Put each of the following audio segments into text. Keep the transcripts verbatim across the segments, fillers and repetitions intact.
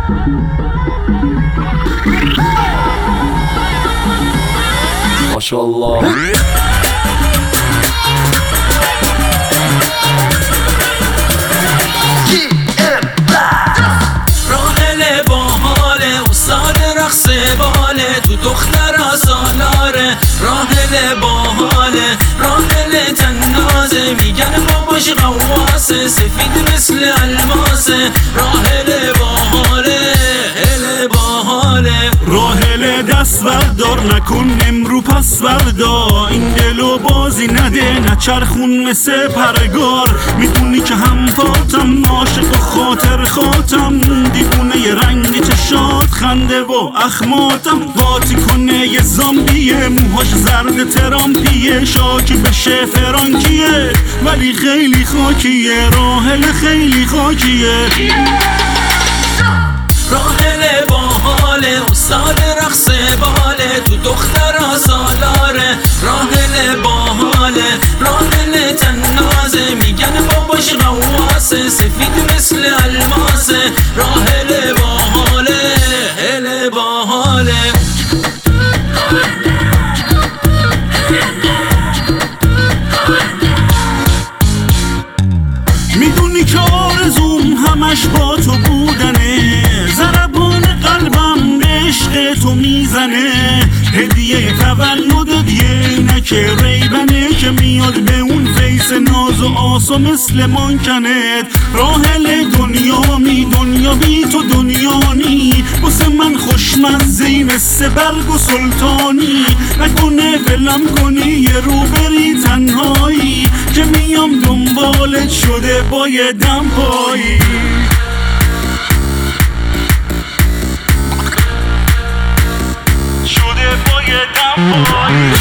ماشاءالله. راحل باحاله استاد رقص باله تو دخترا سالاره. راحل باحاله راحل تنازه میگن باباش قواسه سفید مثل الماسه. راحل باحاله هل باحاله. راحل دست بردار نکن امرو پس بردا این دلو بازی نده نچرخون مثل پرگار. میدونی که هم فاتم عاشق و خاطر خاتم دیوونه ی رنگ چشات خنده و اخماتم. واتی کنه یه زامبیه موهاش زرد ترامپیه شاکی بشه فرانکیه ولی خیلی خاکیه. راحل خیلی خاکیه. راحل باحاله استاد رقص باله تو دخترا سالاره. راحل باحاله راحل تنازه میگن باباش قواسه سفید مثل الماسه. راحل باحاله هل باحاله. میدونی که آرزوم همش با تو بودنه ضربان قلبم به عشق تو میزنه. هدیه تولدت یه عینک ریبنه که میاد به اون فیس ناز و آسا مثل مانکنت. راحل دنیا می دنیا بی تو دنیا نی واسه من خوشمزه‌ای مثل برگ و سلطانی. نکنه ولم کنی یه رو بری تنهایی که میام دنبالت شده با یه دم پایی. شده با یه دم پایی.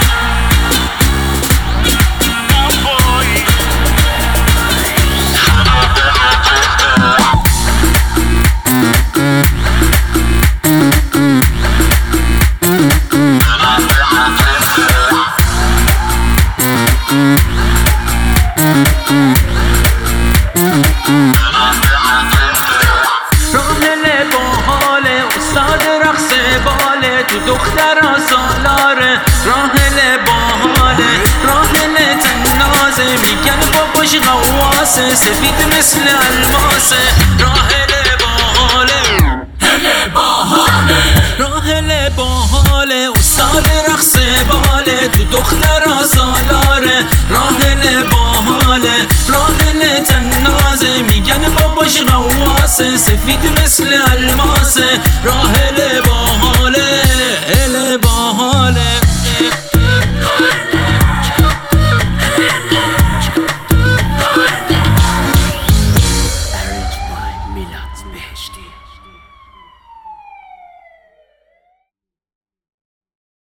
راحل باحاله استاد رقص باله تو دخترا سالاره. راحل باحاله راحل تنازه میگن باباش قواسه سفید مثل الماسه. راحل باحاله هل باحاله. راحل باحاله استاد رقص باله تو دخترا سالاره. راحل باحاله راحل تنازه میگن باباش قواسه سفید مثل الماسه. راحل باحاله هل باحاله. Arranged by Milad Besh.